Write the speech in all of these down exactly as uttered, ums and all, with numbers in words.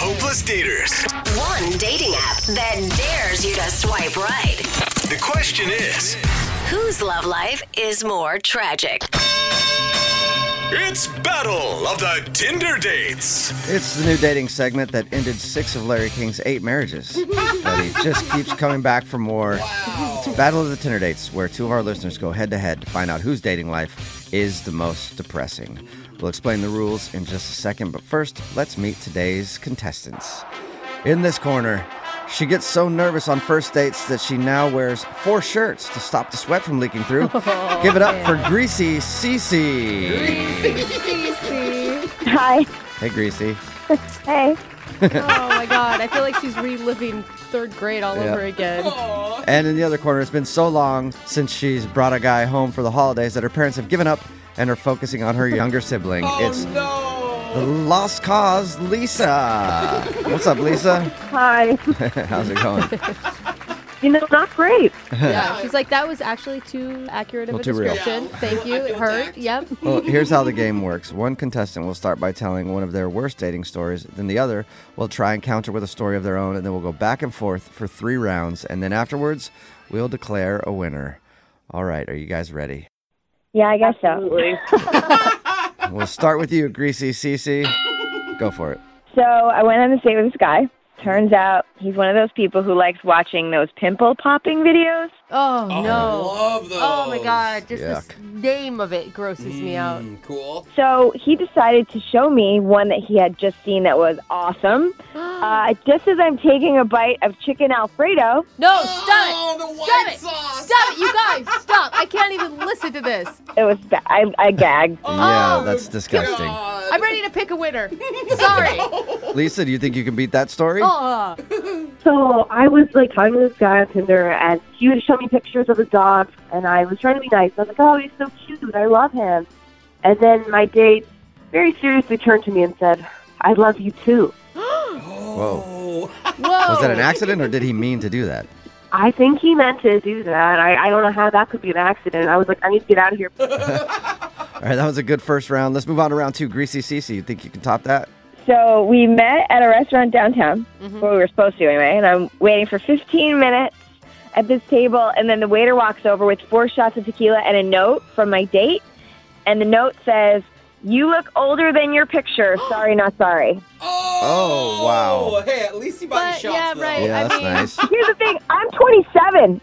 Hopeless Daters. One dating app that dares you to swipe right. The question is, whose love life is more tragic? it's Battle of the Tinder Dates. It's the new dating segment that ended six of Larry King's eight marriages. But he just keeps coming back for more. Wow. It's Battle of the Tinder Dates, where two of our listeners go head-to-head to find out whose dating life is the most depressing. We'll explain the rules in just a second, but first, let's meet today's contestants. In this corner, she gets so nervous on first dates that she now wears four shirts to stop the sweat from leaking through. Oh, Give it up man. for Greasy Cece. Greasy Cece. Hi. Hey, Greasy. Hey. Oh my God, I feel like she's reliving third grade all Yeah. over again. Aww. And in the other corner, it's been so long since she's brought a guy home for the holidays that her parents have given up and are focusing on her younger sibling. Oh, it's no. the lost cause, Lisa. What's up, Lisa? Hi. How's it going? You know, not great. Yeah, she's like, that was actually too accurate of Well, a too real. description. Yeah. Thank you. I It feel hurt. attacked. Yep. Well, here's how the game works. One contestant will start by telling one of their worst dating stories. Then the other will try and counter with a story of their own. And then we'll go back and forth for three rounds. And then afterwards, we'll declare a winner. All right. Are you guys ready? Yeah, I guess so. We'll start with you, Greasy Cece. Go for it. So I went on a date with this guy. Turns out he's one of those people who likes watching those pimple popping videos. Oh, Oh, no. I love those. Oh my God, just Yuck. the name of it grosses me out. Mm, cool. So he decided to show me one that he had just seen that was awesome. Uh, just as I'm taking a bite of chicken Alfredo, No, stop Oh, it. the white Stop it. sauce. Stop it, you guys. Stop. I can't even listen to this. it was ba- I, I gagged. Yeah, Oh, that's disgusting. God. I'm ready to pick a winner. Sorry. Lisa, do you think you can beat that story? Oh, So I was like talking to this guy on Tinder, and he would show me pictures of his dog, and I was trying to be nice. I was like, "Oh, he's so cute. I love him." And then my date very seriously turned to me and said, "I love you too." Whoa. whoa. Was that an accident, or did he mean to do that? I think he meant to do that. I, I don't know how that could be an accident. I was like, "I need to get out of here." All right, that was a good first round. Let's move on to round two. Greasy Cece, you think you can top that? So we met at a restaurant downtown, Mhm. where we were supposed to anyway, and I'm waiting for fifteen minutes at this table, and then the waiter walks over with four shots of tequila and a note from my date, and the note says, "You look older than your picture. Sorry, not sorry." Oh, Oh, wow. Hey, at least he bought But, you shots, yeah, though. right. Yeah, I that's mean- nice. Here's the thing, I'm twenty-seven.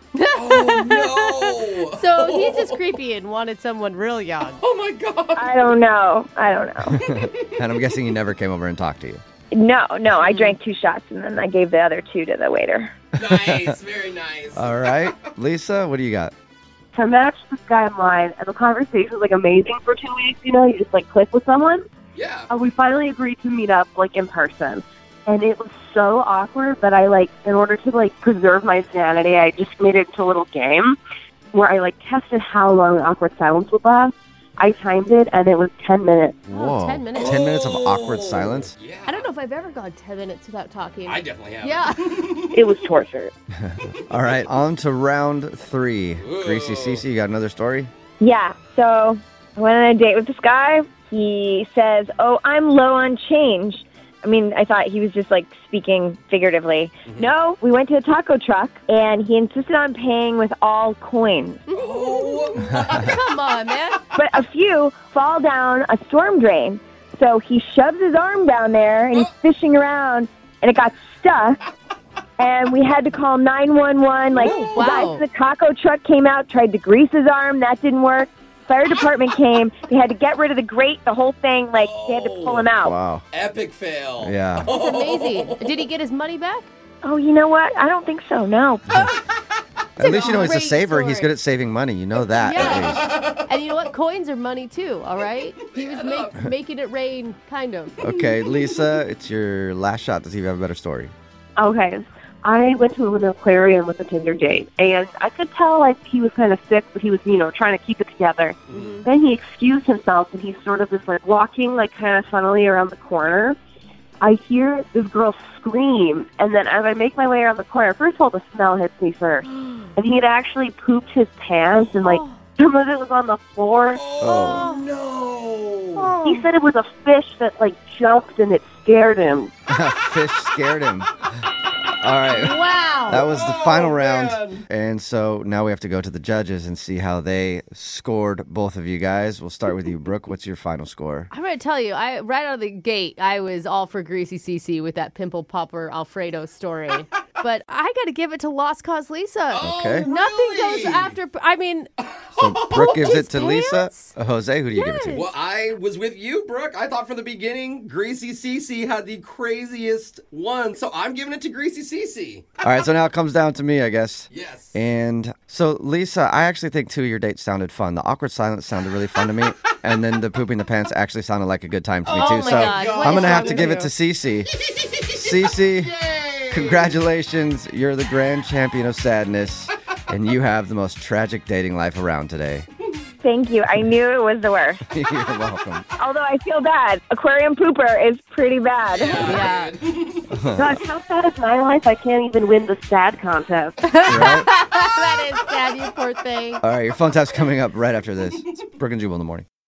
Oh, no. So he's just creepy and wanted someone real young. Oh, my God. I don't know. I don't know. And I'm guessing he never came over and talked to you. No, no, I drank two shots, and then I gave the other two to the waiter. Nice. Very nice. All right. Lisa, what do you got? So I matched this guy online, and the conversation was like amazing for two weeks. You know, you just like click with someone. Yeah. Uh, we finally agreed to meet up like in person, and it was so awkward that I like, in order to like preserve my sanity, I just made it into a little game where I like tested how long the awkward silence would last. I timed it, and it was ten minutes. Whoa. ten minutes. ten minutes of awkward Oh, silence? Yeah. I don't know if I've ever gone ten minutes without talking. I definitely have. Yeah. It was torture. All right, on to round three. Ooh. Greasy Cece, you got another story? Yeah, so I went on a date with this guy. He says, "Oh, I'm low on change." I mean, I thought he was just like speaking figuratively. Mm-hmm. No, we went to a taco truck, and he insisted on paying with all coins. Oh, Come on, man. But a few fall down a storm drain. So he shoves his arm down there, and he's fishing around, and it got stuck. And we had to call nine one one. Like, Oh, the guys wow. in the taco truck came out, tried to grease his arm. That didn't work. Fire department came. They had to get rid of the grate, the whole thing. Like, they had to pull him out. Wow. epic fail. Yeah. That's amazing. Did he get his money back? Oh, you know what? I don't think so, no. At least you know he's a great saver. He's story. good at saving money. You know that, at least. Yeah. And you know what? Coins are money too, all right? He was make, making it rain, kind of. Okay, Lisa, it's your last shot to see if you have a better story. Okay. I went to an aquarium with a Tinder date, and I could tell like he was kind of sick, but he was, you know, trying to keep it together. Mm-hmm. Then he excused himself, and he sort of is like walking like kind of funnily around the corner. I hear this girl scream, and then as I make my way around the corner, first of all, the smell hits me first, and he had actually pooped his pants, and like some of it was on the floor. Oh, no. He said it was a fish that like jumped and it scared him. Fish scared him. All right. Wow. That was the final Oh, round. man. And so now we have to go to the judges and see how they scored both of you guys. We'll start with you, Brooke. What's your final score? I'm going to tell you, I right out of the gate, I was all for Greasy Cece with that pimple popper Alfredo story. But I got to give it to Lost Cause Lisa. Okay. Nothing really? goes after. I mean, So Brooke gives it his to Lisa. pants? Uh, Jose, who do you give it to? Yes. Well, I was with you, Brooke. I thought from the beginning, Greasy Cece had the craziest one, so I'm giving it to Greasy Cece. All right, so now it comes down to me, I guess. Yes. And so, Lisa, I actually think two of your dates sounded fun. The awkward silence sounded really fun to me. And then the pooping the pants actually sounded like a good time to me, Oh too. my so God, what I'm is going to have wrong to with give you? it to Cece. Cece, congratulations. You're the grand champion of sadness. And you have the most tragic dating life around today. Thank you. I knew it was the worst. You're welcome. Although I feel bad. Aquarium pooper is pretty bad. yeah. Gosh, how sad is my life? I can't even win the sad contest. Right? that is sad, you poor thing. All right, your phone tap's coming up right after this. It's Brooke and Jubal in the morning.